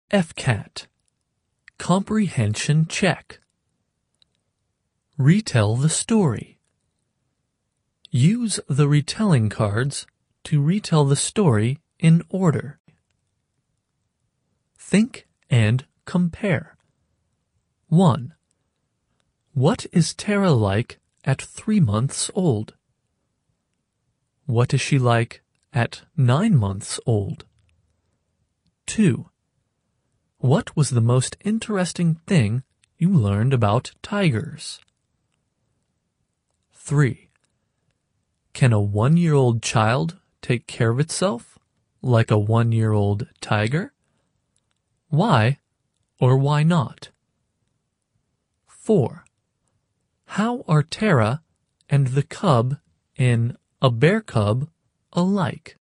FCAT. Comprehension check. Retell the story. Use the retelling cards to retell the story in order. Think and compare. 1. What is Tara like at 3 months old? What is she like at 9 months old? 2. What was the most interesting thing you learned about tigers? 3. Can a 1-year-old child take care of itself like a 1-year-old tiger? Why or why not? 4. How are Tara and the cub in A Bear Cub alike?